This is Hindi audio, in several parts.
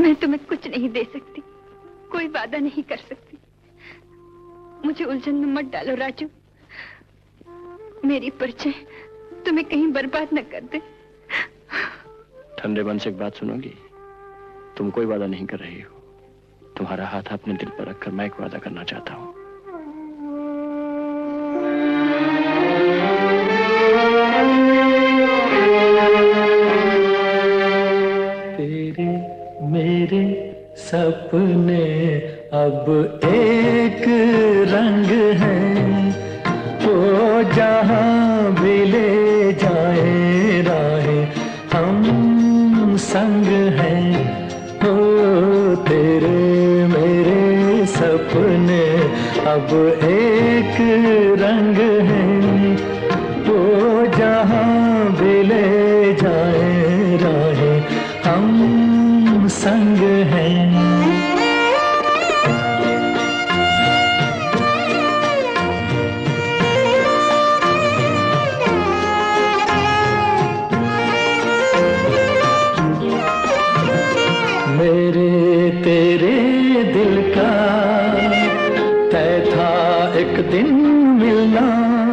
मैं तुम्हें कुछ नहीं दे सकती, कोई वादा नहीं कर सकती। मुझे उलझन में मत डालो राजू। मेरी परिचय तुम्हें कहीं बर्बाद न कर दे। ठंडे मन से एक बात सुनोगी? तुम कोई वादा नहीं कर रही हो। तुम्हारा हाथ अपने दिल पर रखकर मैं एक वादा करना चाहता हूँ। तेरे मेरे सपने अब एक रंग हैं, वो जहाँ भी ले जाए राहें हम संग हैं। ओ तेरे मेरे सपने अब एक रंग हैं, वो जहाँ भी ले जाए राहें हम संग हैं। मेरे तेरे दिल का तय था एक दिन मिलना,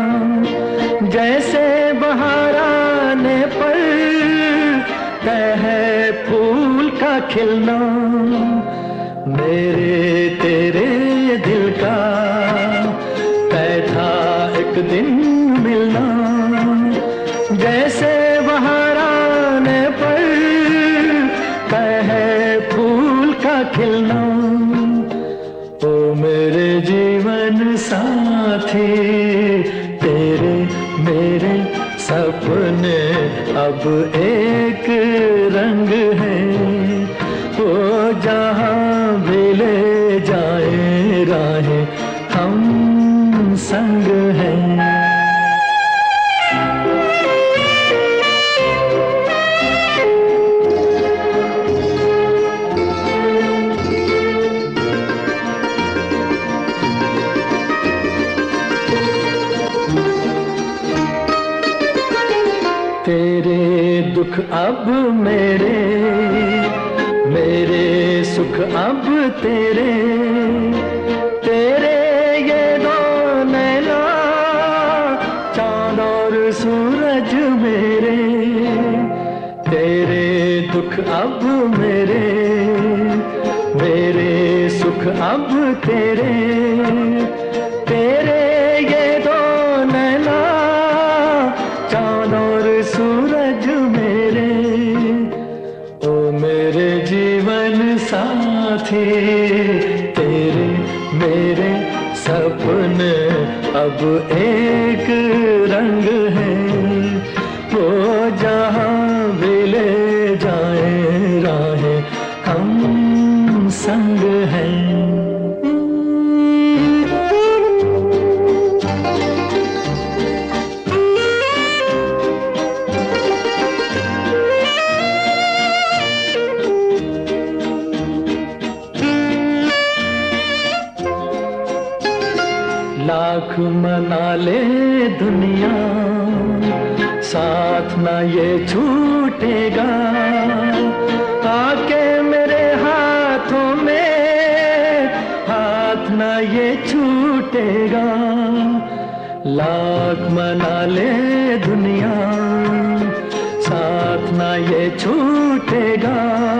जैसे बहार आने पर तय है फूल का खिलना। मेरे तेरे दिल का तय था एक दिन मिलना, जैसे बहार आने पर तय है फूल का खिलना। ओ मेरे जीवन साथी तेरे मेरे सपने अब एक रंग हैं, वो जहाँ भी ले जाए राहें हम संग हैं। तेरे दुख अब मेरे, मेरे सुख अब तेरे, तेरे ये दो नैना चांद और सूरज मेरे। तेरे दुख अब मेरे, मेरे सुख अब तेरे, तेरे ये दो नैना चांद और सूरज मेरे। ओ मेरे जीवन साथी तेरे मेरे सपने अब एक रंग हैं, वो जहाँ भी ले जाए राहें हम संग हैं। लाख मना ले दुनिया साथ ना ये छूटेगा, आके मेरे हाथों में हाथ ना ये छूटेगा। लाख मना ले दुनिया साथ ना ये छूटेगा,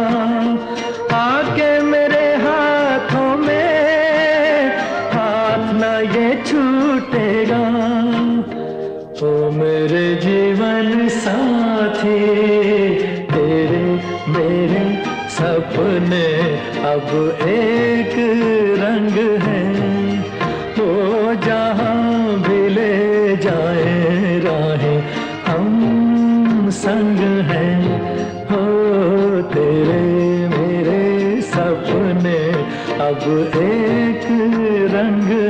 आके मेरे हाथों में हाथ ना ये छूटेगा। ओ मेरे जीवन साथी तेरे मेरे सपने अब एक रंग हैं, वो जहाँ भी ले जाए राहें हम संग हैं। हो तेरे मेरे सपने अब एक रंग